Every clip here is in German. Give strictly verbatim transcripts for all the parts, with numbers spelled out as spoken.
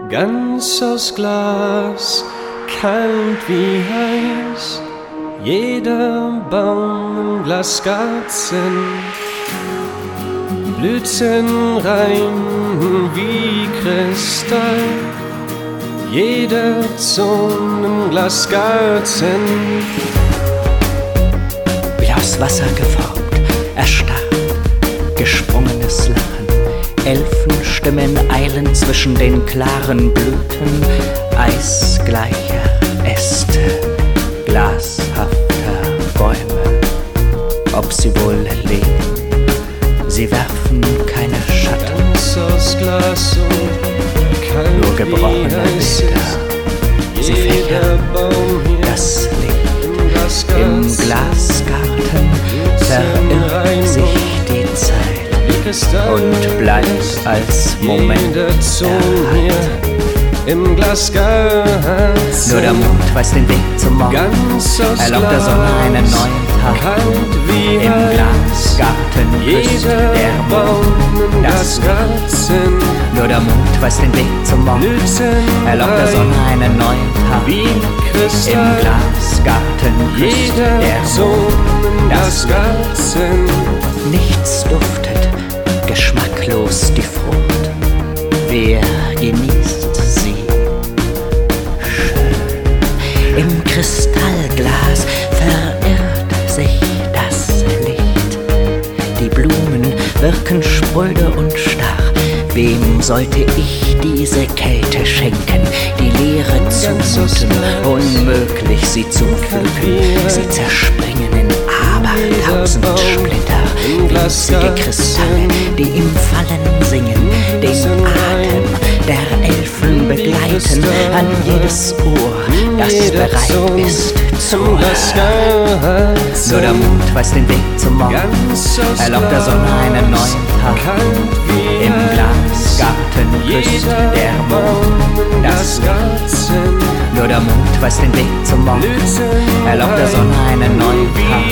ganz aus Glas, kalt wie Eis, jeder Baum im Glasgarten, Blüten rein wie Kristall, jeder Zone im Glasgarten. Wie aus Wasser geformt, erstarrt, gesprungenes Lachen, Elfenstimmen eilen zwischen den klaren Blüten, eisgleicher Äste, glashafter Bäume. Ob sie wohl leben, sie werfen keine Schatten, Ganz aus Glas und kalt nur gebrochene wie Eis Bilder. ist Sie jeder fächern Baum hier das Licht. im Im Glasgarten, Glasgarten verirrt sich die Zeit wie Kristall, und bleibt als Moment jeder Zone erhalten. hier im Glasgarten. Nur der Mond weiß den Weg zum Morgen, Ganz aus erlaubt der Sonne einen Glas, neuen Tag. kalt wie Im Eis, Glasgarten küsst jeder der Baum Mond im das Licht. Glasgarten, Nur der Mond weiß den Weg zum Morgen, Blüten erlaubt der Sonne rein einen neuen Tag. wie Im Kristall, Glasgarten küsst jeder der Zone Mond im das Licht. Glasgarten. Nichts duftet geschmacklos die Frucht. Wer genießt sie? Schön. Im Kristallglas verirrt sich das Licht. Die Blumen wirken spröde und starr. Wem sollte ich diese Kälte schenken? Die Leere zumuten, unmöglich sie zu pflücken. Sie zerspringen in abertausend Splitter. Winzige Kristalle, die im Fallen singen, den Atem der Elfen begleiten, an jedes Ohr, das bereit ist zu hören. Nur der Mond weiß den Weg zum Morgen, erlaubt der Sonne einen neuen Tag. Im Glasgarten küsst der Mond das Licht. Nur der Mond weiß den Weg zum Morgen, erlaubt der Sonne einen neuen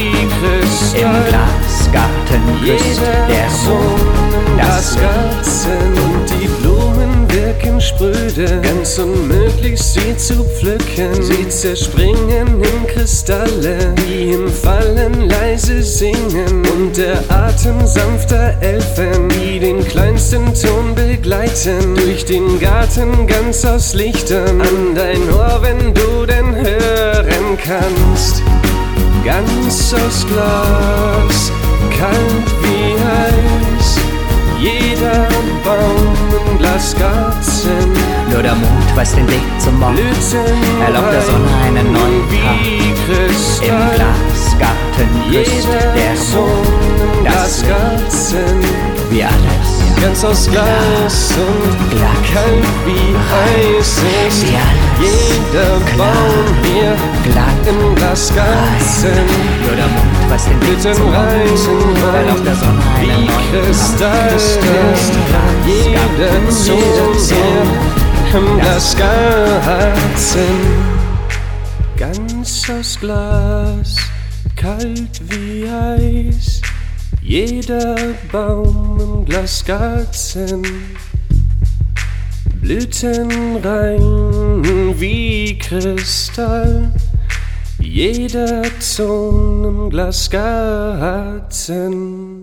Tag. Im Glasgarten küsst der Mond das Licht. Und die Blumen wirken spröde, ganz unmöglich sie zu pflücken. Sie zerspringen in Kristalle, die im Fallen leise singen. Und der Atem sanfter Elfen, die den kleinsten Ton begleiten. Durch den Garten ganz aus Lichtern, an dein Ohr, wenn du denn hören kannst. Ganz aus Glas, kalt wie Eis, jeder Baum im Glasgarten. Nur der Mond weiß den Weg zum Morgen, Blüten erlaubt der Sonne einen neuen Tag. wie Kristall, Im Glasgarten küsst jeder der Mond das Licht. Glasgarten. Wie alles, Ganz aus Glas und Glas, kalt wie Eis ist wie alles, jeder klar, Baum hier glatt, im Glasgarten. Nur der Mond weiß den Weg Blüten zum rein, Morgen, erlaubt der Sonne einen wie neuen Kristall, Tag. jeder Zone hier im Glasgarten. Ganz aus Glas, kalt wie Eis, jeder Baum im Glasgarten. Blüten rein wie Kristall, jeder Ton im Glasgarten.